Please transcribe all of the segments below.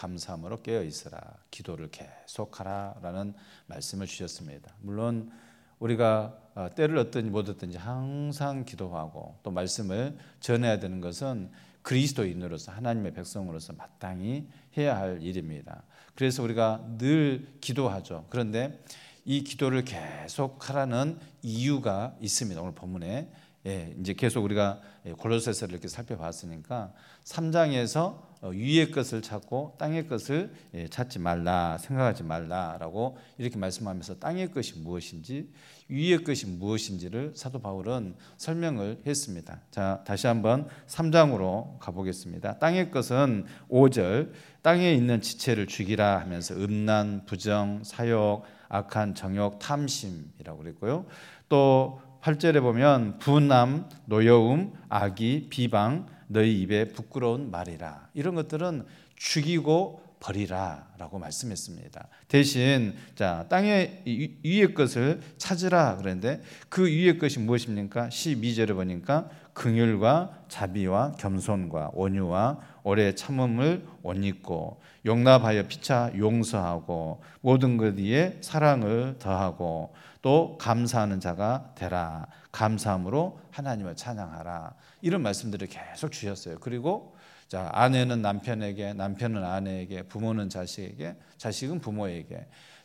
감사함으로 깨어 있으라. 기도를 계속하라라는 말씀을 주셨습니다. 물론 우리가 때를 얻든지 못 얻든지 항상 기도하고 또 말씀을 전해야 되는 것은 그리스도인으로서 하나님의 백성으로서 마땅히 해야 할 일입니다. 그래서 우리가 늘 기도하죠. 그런데 이 기도를 계속하라는 이유가 있습니다. 오늘 본문에 이제 계속 우리가 골로새서를 이렇게 살펴봤으니까 3장에서 위의 것을 찾고 땅의 것을 찾지 말라, 생각하지 말라라고 이렇게 말씀하면서 땅의 것이 무엇인지 위의 것이 무엇인지를 사도 바울은 설명을 했습니다. 자, 다시 한번 3장으로 가보겠습니다. 땅의 것은 5절 땅에 있는 지체를 죽이라 하면서 음란, 부정, 사욕, 악한 정욕, 탐심이라고 그랬고요. 또 8절에 보면 분남, 노여움, 악의, 비방, 너희 입에 부끄러운 말이라. 이런 것들은 죽이고 버리라 라고 말씀했습니다. 대신 자, 땅의 위의 것을 찾으라 그랬는데 그 위의 것이 무엇입니까? 12절에 보니까 긍휼과 자비와 겸손과 온유와 오래 참음을 옷 입고 용납하여 피차 용서하고 모든 것 위에 사랑을 더하고 또 감사하는 자가 되라. 감사함으로 하나님을 찬양하라. 이런 말씀들을 계속 주셨어요. 그리고 자, 아내는 남편에게, 남편은 아내에게, 부모는 자식에게, 자식은 부모에게,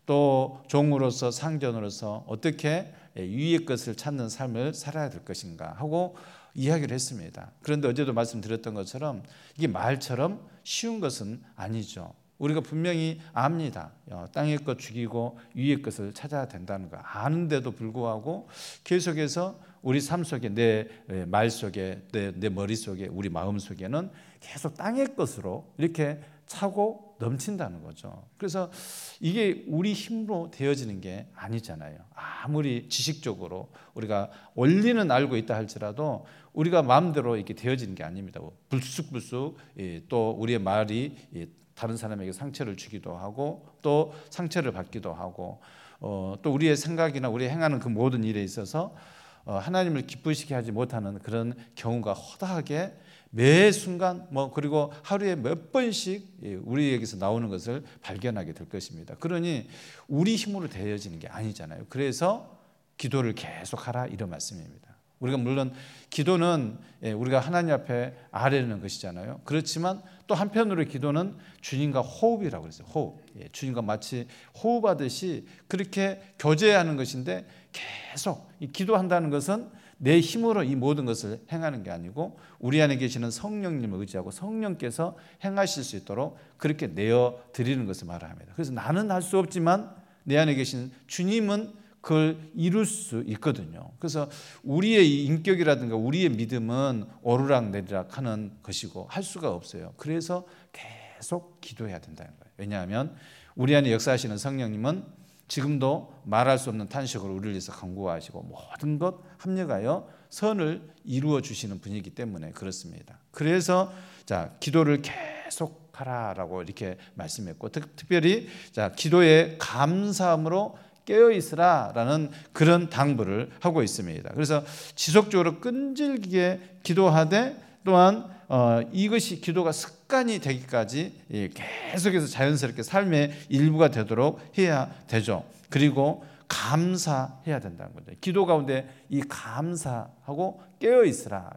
또 종으로서 상전으로서 어떻게 위의 것을 찾는 삶을 살아야 될 것인가 하고 이야기를 했습니다. 그런데 어제도 말씀드렸던 것처럼 이게 말처럼 쉬운 것은 아니죠. 우리가 분명히 압니다. 땅의 것 죽이고 위의 것을 찾아야 된다는 거 아는데도 불구하고 계속해서 우리 삶 속에 내 말 속에 내 머릿속에 우리 마음 속에는 계속 땅의 것으로 이렇게 차고 넘친다는 거죠. 그래서 이게 우리 힘으로 되어지는 게 아니잖아요. 아무리 지식적으로 우리가 원리는 알고 있다 할지라도 우리가 마음대로 이렇게 되어지는 게 아닙니다. 불쑥불쑥 또 우리의 말이 다른 사람에게 상처를 주기도 하고 또 상처를 받기도 하고 또 우리의 생각이나 우리 행하는 그 모든 일에 있어서 하나님을 기쁘시게 하지 못하는 그런 경우가 허다하게 매 순간 그리고 하루에 몇 번씩 우리에게서 나오는 것을 발견하게 될 것입니다. 그러니 우리 힘으로 되어지는 게 아니잖아요. 그래서 기도를 계속하라 이런 말씀입니다. 우리가 물론 기도는 우리가 하나님 앞에 아뢰는 것이잖아요. 그렇지만 또 한편으로 기도는 주님과 호흡이라고 그랬어요. 호흡. 주님과 마치 호흡하듯이 그렇게 교제하는 것인데 계속 기도한다는 것은 내 힘으로 이 모든 것을 행하는 게 아니고 우리 안에 계시는 성령님을 의지하고 성령께서 행하실 수 있도록 그렇게 내어 드리는 것을 말합니다. 그래서 나는 할 수 없지만 내 안에 계신 주님은 그걸 이룰 수 있거든요. 그래서 우리의 인격이라든가 우리의 믿음은 오르락내리락 하는 것이고 할 수가 없어요. 그래서 계속 기도해야 된다는 거예요. 왜냐하면 우리 안에 역사하시는 성령님은 지금도 말할 수 없는 탄식으로 우리를 위해서 간구하시고 모든 것 합력하여 선을 이루어 주시는 분이기 때문에 그렇습니다. 그래서 자, 기도를 계속 하라라고 이렇게 말씀했고 특별히 자, 기도에 감사함으로 깨어 있으라라는 그런 당부를 하고 있습니다. 그래서 지속적으로 끈질기게 기도하되 또한 이것이 기도가 습관이 되기까지 계속해서 자연스럽게 삶의 일부가 되도록 해야 되죠. 그리고 감사해야 된다는 거죠. 기도 가운데 이 감사하고 깨어 있으라.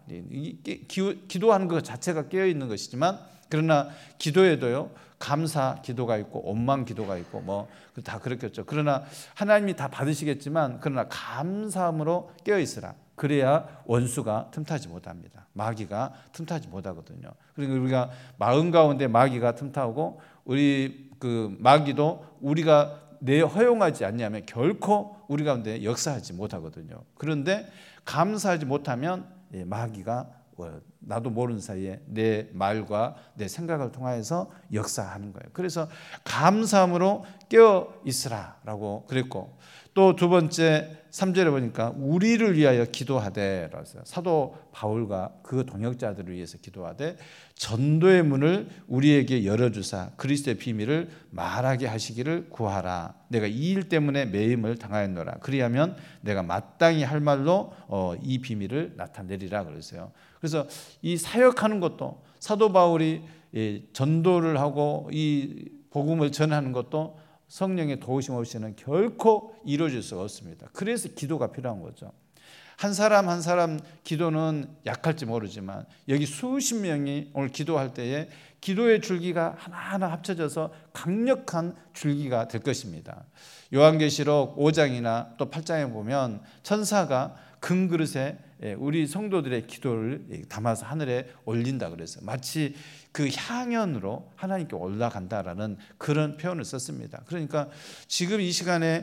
기도하는 것 자체가 깨어 있는 것이지만 그러나 기도에도요 감사 기도가 있고 원망 기도가 있고 다 그렇겠죠. 그러나 하나님이 다 받으시겠지만 그러나 감사함으로 깨어 있으라. 그래야 원수가 틈타지 못합니다. 마귀가 틈타지 못하거든요. 그리고 우리가 마음 가운데 마귀가 틈타고 우리 그 마귀도 우리가 허용하지 않냐면 결코 우리 가운데 역사하지 못하거든요. 그런데 감사하지 못하면 마귀가 나도 모르는 사이에 내 말과 내 생각을 통하여서 역사하는 거예요. 그래서 감사함으로 깨어 있으라라고 그랬고 또 두 번째 3절에 보니까 우리를 위하여 기도하되 사도 바울과 그 동역자들을 위해서 기도하되 전도의 문을 우리에게 열어주사 그리스도의 비밀을 말하게 하시기를 구하라. 내가 이 일 때문에 매임을 당하였노라. 그리하면 내가 마땅히 할 말로 이 비밀을 나타내리라 그랬어요. 그래서 이 사역하는 것도 사도 바울이 전도를 하고 이 복음을 전하는 것도 성령의 도우심 없이는 결코 이루어질 수가 없습니다. 그래서 기도가 필요한 거죠. 한 사람 한 사람 기도는 약할지 모르지만 여기 수십 명이 오늘 기도할 때에 기도의 줄기가 하나하나 합쳐져서 강력한 줄기가 될 것입니다. 요한계시록 5장이나 또 8장에 보면 천사가 금 그릇에 우리 성도들의 기도를 담아서 하늘에 올린다 그랬어요. 마치 그 향연으로 하나님께 올라간다라는 그런 표현을 썼습니다. 그러니까 지금 이 시간에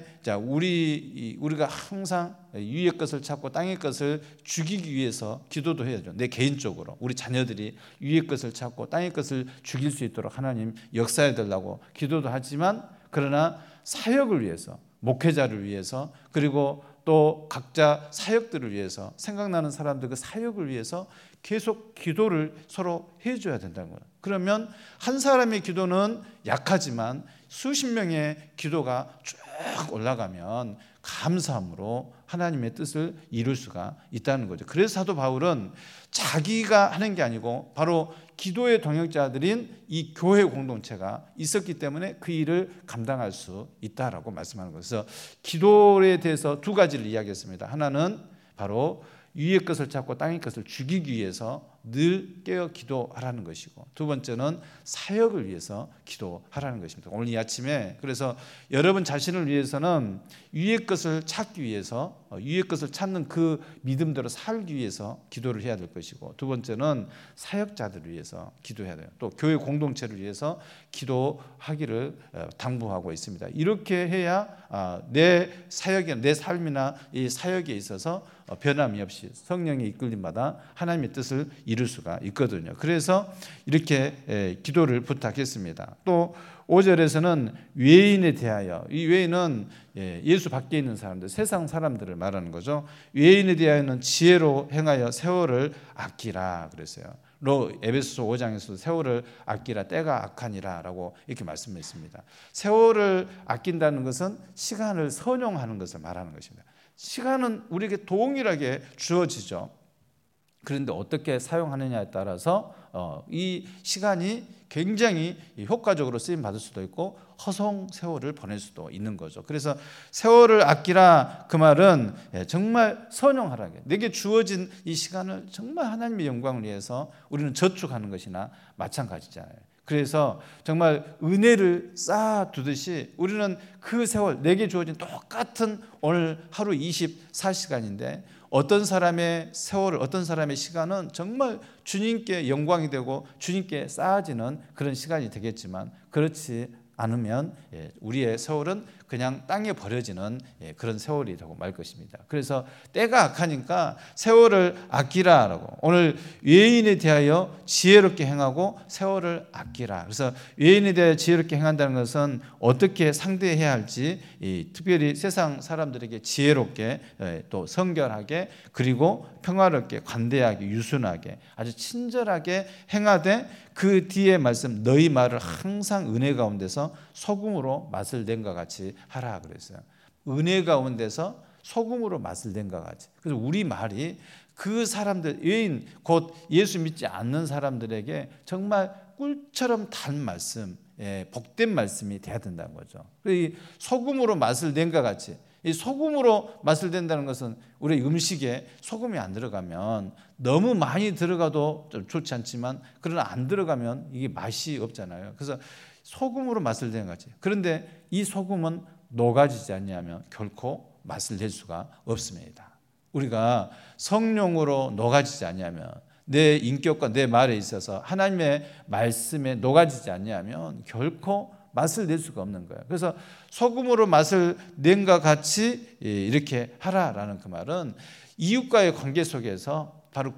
우리가 항상 위의 것을 찾고 땅의 것을 죽이기 위해서 기도도 해야죠. 내 개인적으로 우리 자녀들이 위의 것을 찾고 땅의 것을 죽일 수 있도록 하나님 역사해 달라고 기도도 하지만, 그러나 사역을 위해서, 목회자를 위해서, 그리고 또 각자 사역들을 위해서, 생각나는 사람들 그 사역을 위해서 계속 기도를 서로 해줘야 된다는 거예요. 그러면 한 사람의 기도는 약하지만 수십 명의 기도가 쭉 올라가면 감사함으로 하나님의 뜻을 이룰 수가 있다는 거죠. 그래서 사도 바울은 자기가 하는 게 아니고 바로 기도의 동역자들인 이 교회 공동체가 있었기 때문에 그 일을 감당할 수 있다라고 말씀하는 거예요. 그래서 기도에 대해서 두 가지를 이야기했습니다. 하나는 바로 위의 것을 찾고 땅의 것을 죽이기 위해서 늘 깨어 기도하라는 것이고, 두 번째는 사역을 위해서 기도하라는 것입니다. 오늘 이 아침에 그래서 여러분 자신을 위해서는 위의 것을 찾기 위해서, 위의 것을 찾는 그 믿음대로 살기 위해서 기도를 해야 될 것이고, 두 번째는 사역자들을 위해서 기도해야 돼요. 또 교회 공동체를 위해서 기도하기를 당부하고 있습니다. 이렇게 해야 내 사역이나 내 삶이나 이 사역에 있어서 변함이 없이 성령의 이끌림마다 하나님의 뜻을 이룰 수가 있거든요. 그래서 이렇게 기도를 부탁했습니다. 또 5절에서는 외인에 대하여, 이 외인은 예수 밖에 있는 사람들, 세상 사람들을 말하는 거죠. 외인에 대하여는 지혜로 행하여 세월을 아끼라 그랬어요. 에베소서 5장에서도 세월을 아끼라, 때가 악하니라 라고 이렇게 말씀했습니다. 세월을 아낀다는 것은 시간을 선용하는 것을 말하는 것입니다. 시간은 우리에게 동일하게 주어지죠. 그런데 어떻게 사용하느냐에 따라서 이 시간이 굉장히 효과적으로 쓰임 받을 수도 있고 허송 세월을 보낼 수도 있는 거죠. 그래서 세월을 아끼라 그 말은 정말 선용하라. 내게 주어진 이 시간을 정말 하나님의 영광을 위해서 우리는 저축하는 것이나 마찬가지잖아요. 그래서 정말 은혜를 쌓아두듯이 우리는 그 세월, 내게 주어진 똑같은 오늘 하루 24시간인데 어떤 사람의 세월을, 어떤 사람의 시간은 정말 주님께 영광이 되고 주님께 쌓아지는 그런 시간이 되겠지만, 그렇지 않으면 우리의 세월은 그냥 땅에 버려지는 그런 세월이 되고 말 것입니다. 그래서 때가 악하니까 세월을 아끼라라고, 오늘 외인에 대하여 지혜롭게 행하고 세월을 아끼라. 그래서 외인에 대하여 지혜롭게 행한다는 것은 어떻게 상대해야 할지, 특별히 세상 사람들에게 지혜롭게, 또 성결하게, 그리고 평화롭게, 관대하게, 유순하게, 아주 친절하게 행하되 그 뒤에 말씀 너희 말을 항상 은혜 가운데서 소금으로 맛을 낸과 같이 하라 그랬어요. 은혜 가운데서 소금으로 맛을 낸과 같이. 그래서 우리 말이 그 사람들, 외인 곧 예수 믿지 않는 사람들에게 정말 꿀처럼 단 말씀, 복된 말씀이 돼야 된다는 거죠. 이 소금으로 맛을 낸과 같이, 이 소금으로 맛을 낸다는 것은 우리 음식에 소금이 안 들어가면, 너무 많이 들어가도 좀 좋지 않지만 그러나 안 들어가면 이게 맛이 없잖아요. 그래서 소금으로 맛을 내는 거지. 그런데 이 소금은 녹아지지 않냐면 결코 맛을 낼 수가 없습니다. 우리가 성령으로 녹아지지 않냐면, 내 인격과 내 말에 있어서 하나님의 말씀에 녹아지지 않냐면 결코 맛을 낼 수가 없는 거예요. 그래서 소금으로 맛을 낸과 같이 이렇게 하라라는 그 말은 이웃과의 관계 속에서 바로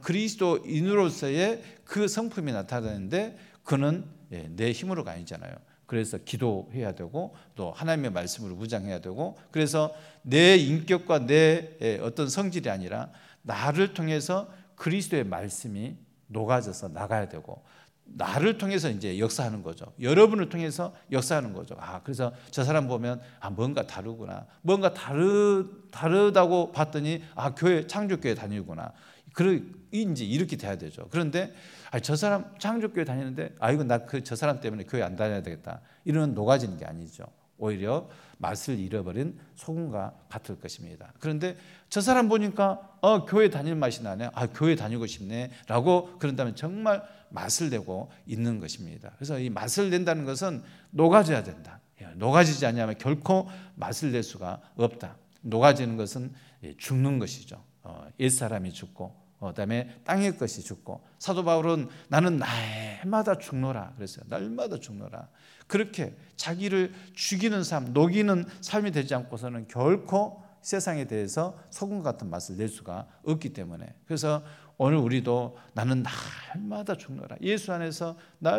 그리스도인으로서의 그 성품이 나타나는데, 그는 내 힘으로가 아니잖아요. 그래서 기도해야 되고 또 하나님의 말씀으로 무장해야 되고, 그래서 내 인격과 내 어떤 성질이 아니라 나를 통해서 그리스도의 말씀이 녹아져서 나가야 되고, 나를 통해서 이제 역사하는 거죠. 여러분을 통해서 역사하는 거죠. 그래서 저 사람 보면 뭔가 다르구나. 뭔가 다르다고 봤더니 교회, 창조교회 다니구나. 이제 이렇게 돼야 되죠. 그런데 저 사람 창조교회 다니는데 이거 나 저 사람 때문에 교회 안 다녀야 되겠다, 이런 녹아지는 게 아니죠. 오히려 맛을 잃어버린 소금과 같을 것입니다. 그런데 저 사람 보니까 교회 다닐 맛이 나네, 교회 다니고 싶네 라고 그런다면 정말 맛을 내고 있는 것입니다. 그래서 이 맛을 낸다는 것은 녹아져야 된다. 녹아지지 않으면 결코 맛을 낼 수가 없다. 녹아지는 것은 죽는 것이죠. 옛사람이 죽고 그다음에 땅의 것이 죽고, 사도 바울은 나는 날마다 죽노라 그랬어요. 날마다 죽노라. 그렇게 자기를 죽이는 삶, 녹이는 삶이 되지 않고서는 결코 세상에 대해서 소금 같은 맛을 낼 수가 없기 때문에, 그래서 오늘 우리도 나는 날마다 죽노라, 예수 안에서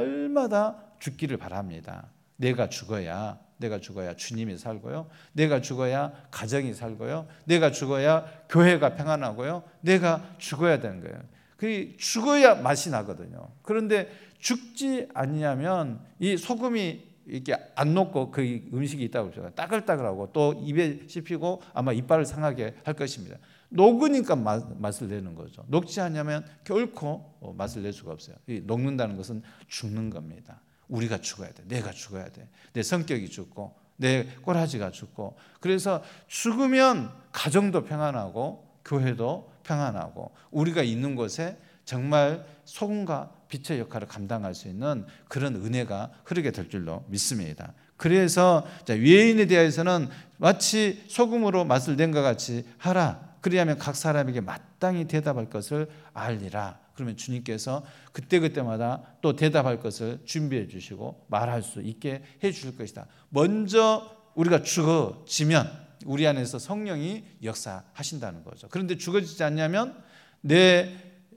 날마다 죽기를 바랍니다. 내가 죽어야 주님이 살고요, 내가 죽어야 가정이 살고요, 내가 죽어야 교회가 평안하고요, 내가 죽어야 되는 거예요. 그 죽어야 맛이 나거든요. 그런데 죽지 않냐면 이 소금이 이렇게 안 녹고 그 음식이 있다고 그러죠. 따글따글하고 또 입에 씹히고 아마 이빨을 상하게 할 것입니다. 녹으니까 맛을 내는 거죠. 녹지 않냐면 결코 맛을 낼 수가 없어요. 녹는다는 것은 죽는 겁니다. 우리가 죽어야 돼. 내가 죽어야 돼. 내 성격이 죽고 내 꼬라지가 죽고, 그래서 죽으면 가정도 평안하고 교회도 평안하고 우리가 있는 곳에 정말 소금과 빛의 역할을 감당할 수 있는 그런 은혜가 흐르게 될 줄로 믿습니다. 그래서 외인에 대해서는 마치 소금으로 맛을 낸 것 같이 하라. 그리하면 각 사람에게 마땅히 대답할 것을 알리라. 그러면 주님께서 그때그때마다 또 대답할 것을 준비해 주시고 말할 수 있게 해 주실 것이다. 먼저 우리가 죽어지면 우리 안에서 성령이 역사하신다는 거죠. 그런데 죽어지지 않냐면 내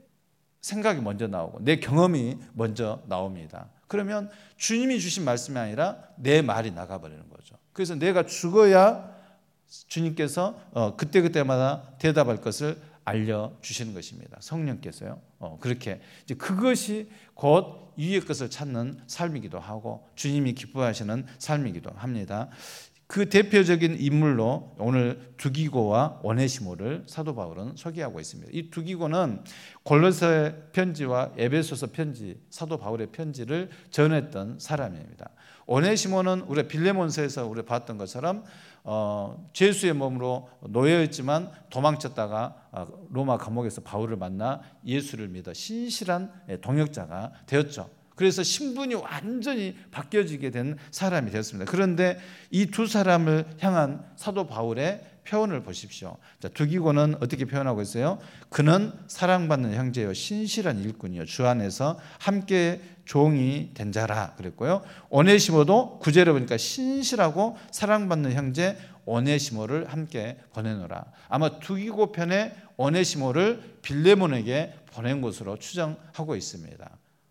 생각이 먼저 나오고 내 경험이 먼저 나옵니다. 그러면 주님이 주신 말씀이 아니라 내 말이 나가버리는 거죠. 그래서 내가 죽어야 주님께서 그때그때마다 대답할 것을 알려주시는 것입니다. 성령께서요. 그렇게 이제 그것이 곧 위의 것을 찾는 삶이기도 하고 주님이 기뻐하시는 삶이기도 합니다. 그 대표적인 인물로 오늘 두기고와 오네시모를 사도 바울은 소개하고 있습니다. 이 두기고는 골로새 편지와 에베소서 편지, 사도 바울의 편지를 전했던 사람입니다. 오네시모는 우리가 빌레몬서에서 우리가 봤던 것처럼 죄수의 몸으로 놓여있지만 도망쳤다가 로마 감옥에서 바울을 만나 예수를 믿어 신실한 동역자가 되었죠. 그래서 신분이 완전히 바뀌어지게 된 사람이 되었습니다. 그런데 이 두 사람을 향한 사도 바울의 표현을 보십시오. 두기고는 어떻게 표현하고 있어요? 그는 사랑받는 형제요 신실한 일꾼이요 주 안에서 함께 종이 된 자라 그랬고요. 오네시모도 9절에 보니까 신실하고 사랑받는 형제 오네시모를 함께 보내노라. 아마 두기고 편에 오네시모를 빌레몬에게 보낸 것으로 추정하고 있습니다.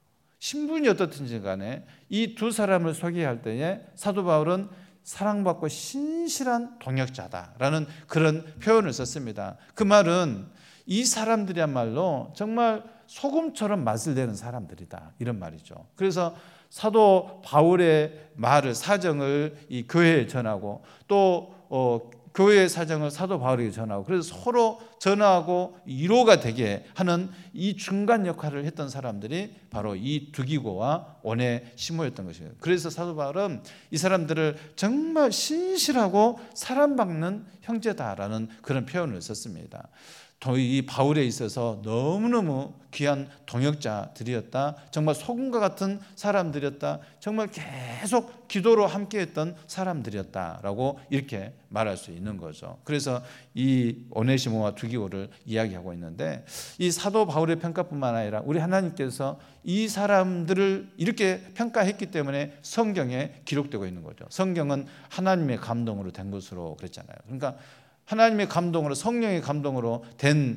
신분이 어떻든지 간에 이 두 사람을 소개할 때에 사도 바울은 사랑받고 신실한 동역자다라는 그런 표현을 썼습니다. 그 말은 이 사람들이야말로 정말 소금처럼 맛을 내는 사람들이다, 이런 말이죠. 그래서 사도 바울의 말을, 사정을 이 교회에 전하고 또 교회의 사정을 사도 바울에게 전하고, 그래서 서로 전하고 위로가 되게 하는 이 중간 역할을 했던 사람들이 바로 이 두기고와 오네시모였던 것이에요. 그래서 사도 바울은 이 사람들을 정말 신실하고 사랑받는 형제다라는 그런 표현을 썼습니다. 이 바울에 있어서 너무너무 귀한 동역자들이었다. 정말 소금과 같은 사람들이었다. 정말 계속 기도로 함께했던 사람들이었다라고 이렇게 말할 수 있는 거죠. 그래서 이 오네시모와 두기고를 이야기하고 있는데, 이 사도 바울의 평가뿐만 아니라 우리 하나님께서 이 사람들을 이렇게 평가했기 때문에 성경에 기록되고 있는 거죠. 성경은 하나님의 감동으로 된 것으로 그랬잖아요. 그러니까 하나님의 감동으로, 성령의 감동으로 된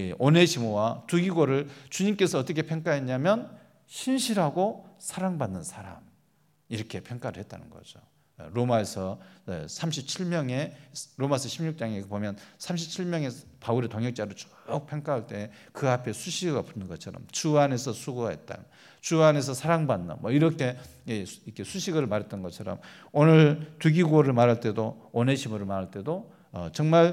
오네시모와 두기고를 주님께서 어떻게 평가했냐면 신실하고 사랑받는 사람, 이렇게 평가를 했다는 거죠. 로마에서 37명의 로마서 16장에 보면 37명의 바울의 동역자를 쭉 평가할 때 그 앞에 수식어가 붙는 것처럼 주 안에서 수고했다, 주 안에서 사랑받는, 이렇게 수식어를 말했던 것처럼 오늘 두기고를 말할 때도 오네시모를 말할 때도 정말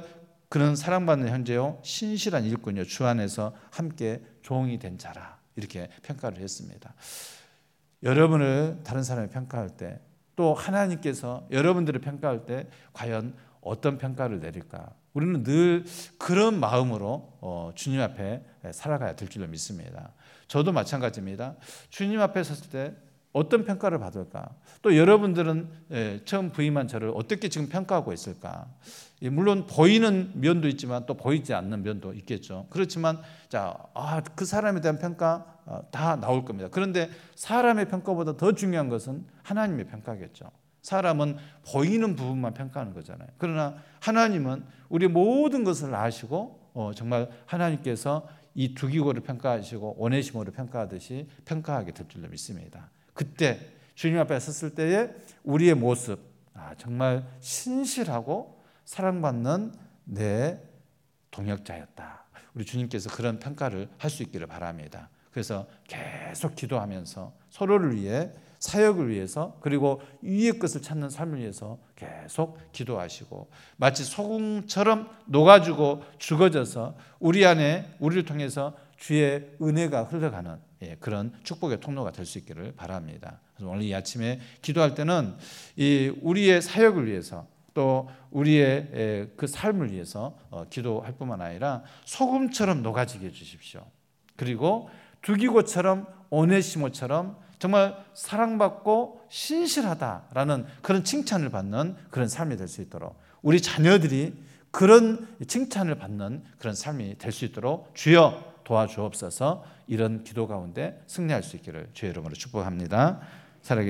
그는 사랑받는 형제요 신실한 일꾼이요 주 안에서 함께 종이 된 자라. 이렇게 평가를 했습니다. 여러분을 다른 사람이 평가할 때, 또 하나님께서 여러분들을 평가할 때 과연 어떤 평가를 내릴까? 우리는 늘 그런 마음으로 주님 앞에 살아가야 될 줄로 믿습니다. 저도 마찬가지입니다. 주님 앞에 섰을 때 어떤 평가를 받을까? 또 여러분들은 처음 부임한 저를 어떻게 지금 평가하고 있을까? 물론 보이는 면도 있지만 또 보이지 않는 면도 있겠죠. 그렇지만 그 사람에 대한 평가 다 나올 겁니다. 그런데 사람의 평가보다 더 중요한 것은 하나님의 평가겠죠. 사람은 보이는 부분만 평가하는 거잖아요. 그러나 하나님은 우리 모든 것을 아시고 정말 하나님께서 이 두기고를 평가하시고 오네시모를 평가하듯이 평가하게 될 줄로 믿습니다. 그때 주님 앞에 섰을 때의 우리의 모습, 정말 신실하고 사랑받는 내 동역자였다. 우리 주님께서 그런 평가를 할 수 있기를 바랍니다. 그래서 계속 기도하면서 서로를 위해, 사역을 위해서, 그리고 위의 것을 찾는 삶을 위해서 계속 기도하시고, 마치 소금처럼 녹아주고 죽어져서 우리 안에, 우리를 통해서 주의 은혜가 흘러가는 그런 축복의 통로가 될 수 있기를 바랍니다. 그래서 오늘 이 아침에 기도할 때는 우리의 사역을 위해서, 또 우리의 그 삶을 위해서 기도할 뿐만 아니라 소금처럼 녹아지게 해주십시오. 그리고 두기고처럼, 오네시모처럼 정말 사랑받고 신실하다라는 그런 칭찬을 받는 그런 삶이 될 수 있도록, 우리 자녀들이 그런 칭찬을 받는 그런 삶이 될 수 있도록 주여 도와주옵소서. 이런 기도 가운데 승리할 수 있기를 주의 이름으로 축복합니다. 살아계신